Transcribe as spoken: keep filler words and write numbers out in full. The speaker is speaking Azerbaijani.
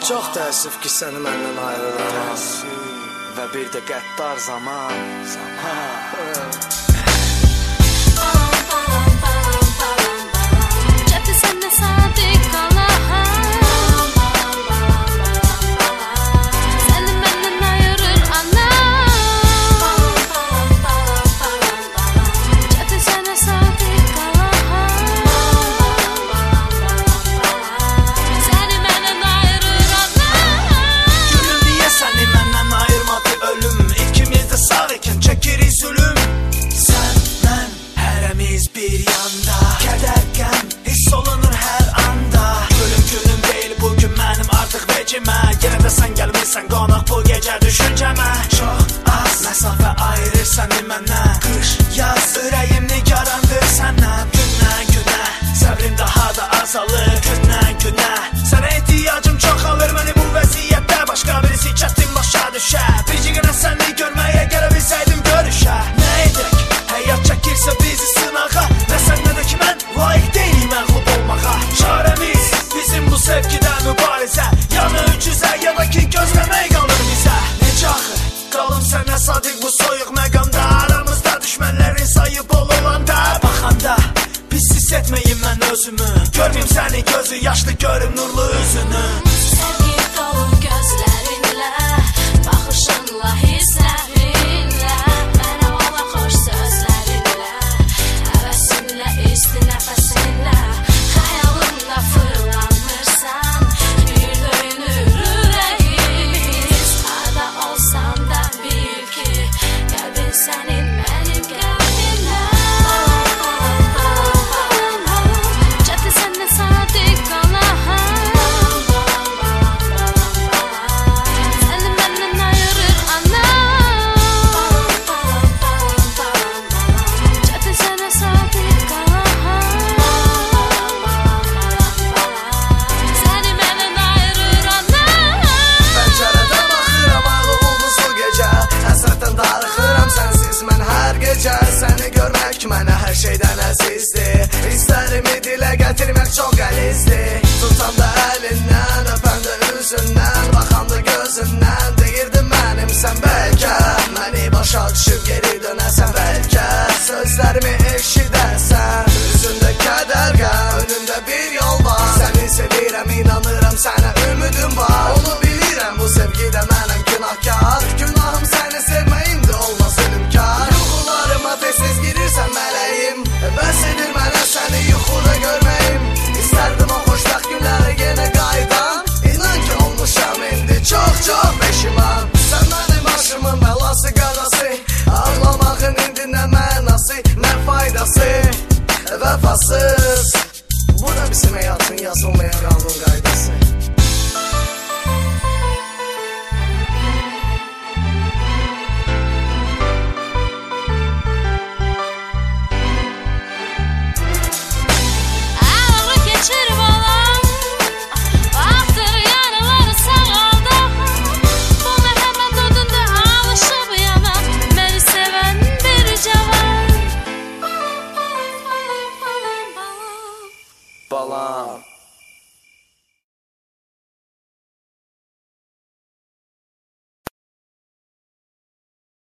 Çox təəssüf ki, səni məndən ayırıram. Və bir də qəddar zaman. Cəbdə səndə sadiq qalaham, səni məndən ayırır anam. Cəbdə sənə sadiq qalaham, səni məndən ayırır anam. Gülüm niyə səni məndən ayırmadı ölüm? İkimiz də sağ ikən çəkirik zülüm. Sən, mən, hərəmiz bir yanda. Kədər, qəm, hiss olunur hər anda. Gülüm gülüm deyil bugün mənim artıq vecimə. Yenə də sən gəlmirsən qonaq bu gecə düşüncəmə. Çox az məsafə ayırır səni məndən. Qış, yaz, ürəyim nigarandır səndən. Gündən günə, səbrim daha da azalır. Gündən günə, sənə ehtiyacım çoxalır. Məni bu vəziyyətdə başqa birisi çətin başa düşər. Bircə günə səni görməyə gələ bilsəydim görüşə. Nə edək, həyat çəkirsə bizi sınağa. Nə sən nə də ki mən layiq deyil məğlub olmağa. Çarəmiz bizim bu sevgidə mübarizə. Yanı üçüzə ya da ki gözləmək qalır bizə. Necə axı, qalım sənə sadiq bu soyuq məqamda. Aramızda düşmənlərin sayı bol olanda. Baxanda pis hiss etməyim mən özümü. Görməyim səni gözü yaşlı görüm nurlu üzünü. Sevgi dolu gözlərinlə, baxışınla, hisslərinlə, mənə ola xoş sözlərinlə, həvəsinlə, isti nəfəsinlə, xəyalımda fırlanırsan, bir döyünür ürəyimiz. Harda olsan da bil ki, qəlbin sənin mənim qəlbimlə. Cəbdə səndə sadiq qalaham, səni məndən ayırır anam. Cəbdə sənə sadiq qalaham, səni məndən ayırır anam. Pəncərədən baxıram ağlı ulduzlu gecə. Həsrətdən darıxıram sənsiz mən hər gecə. Səni görmək mənə hər şeydən əzizdir. Hisslərimi dilə gətirmək çox qəlizdir. Tutam da əlindən, öpəm də üzündən, baxam da gözündən. Deyirdim mənimsən bəlkə, məni başa düşüb geri dönəsən bəlkə. Sözlərimi eşidəsən, üzündə kədər qəm, önümdə bir yol var. Səni sevirəm, inanıram sənə ümidim var. Onu bilirəm bu sevgidə mənəm günahkar. Günahım səni sevməyimdir, olmaz ölümkar. Yuxularıma tez-tez girirsən mələyim. Bəs edir mənə səni yuxuda görməyim. İstərdim o xoşbəxt günlərə yenə qayıdan. İnan ki olmuşam indi çox-çox peşiman. Sən mənim başımın bəlası qadası. Ağlamağın indi nə mənası, nə faydası. Vəfasız. Bu da bizim həyatın yazılmayan qanun.